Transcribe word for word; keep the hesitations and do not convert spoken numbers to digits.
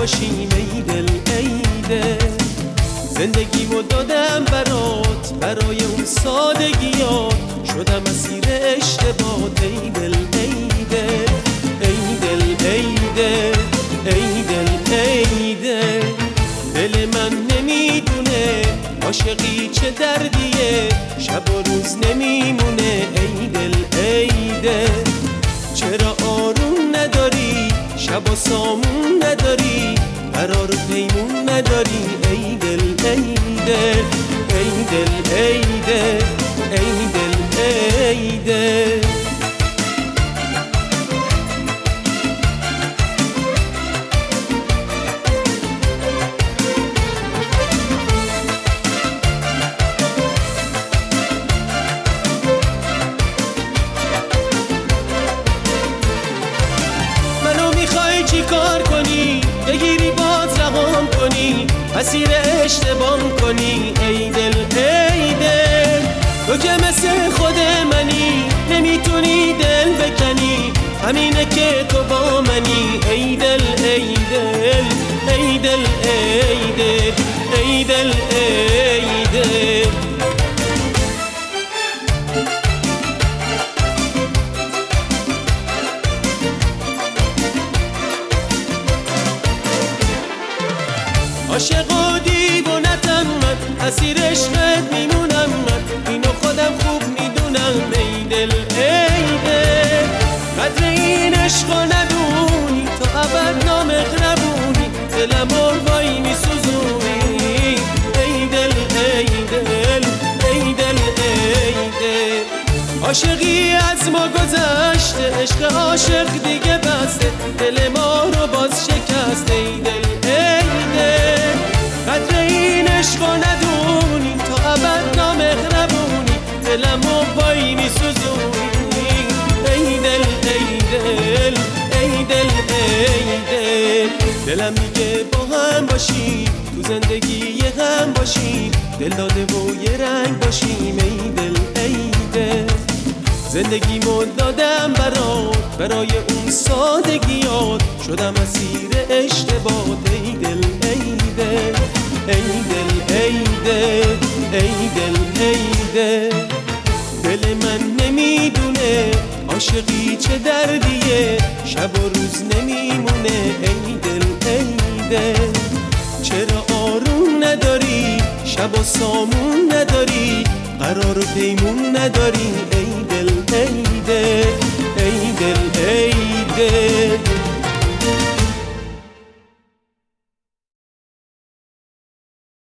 باشیم ای دل ای دل. زندگیمو دادم برات، برای اون سادگیات شدم اسیر اشتباهات ای دل ای دل ای دل ای دل ای دل ای دل. دل من نمیدونه عاشقی چه دردیه، شب و روز نمیمونه ای دل ای دل. چرا آروم نداری، شب و سامون نداری، قرار و پیمون نداری ای دل ای دل ای دل ای دل ای دل ای دل. چی کار کنی بگیری باز رهام کنی، اسیر اشتباه کنی ای دل ای دل. تو که مثل خود منی نمیتونی دل بکنی، همینه که تو با منی ای دل ای دل ای دل ای دل ای دل ای دل. عاشق و دیوونتم من، اسیر عشقت میمونم من، اینو خودم خوب میدونم ای دل ای دل. قدر این عشقو ندونی تا ابد نامق نبونی، دلم وای میسوزونی ای دل ای دل ای دل ای دل. عاشقی از ما گذشته، عشق عاشق دیگه بسته، دل ما رو باز شکسته ای دل ای دل. قدر این عشقو ندونی تا ابد نامق نبونی، دلم وای میسوزونی ای دل ای دل ای دل ای دل. دلم میگه با هم باشیم تو زندگی یه هم باشیم، دل داده و یه رنگ باشیم ای دل ای دل. زندگیمو دادم برات، برای اون سادگیات شدم اسیر اشتباهات ای دل ای دل ای دل ای دل ای دل ای دل. دل من نمیدونه عاشقی چه دردیه، شب و روز نمیمونه ای دل ای دل. چرا آروم نداری، شب و سامون نداری، قرار و پیمون نداری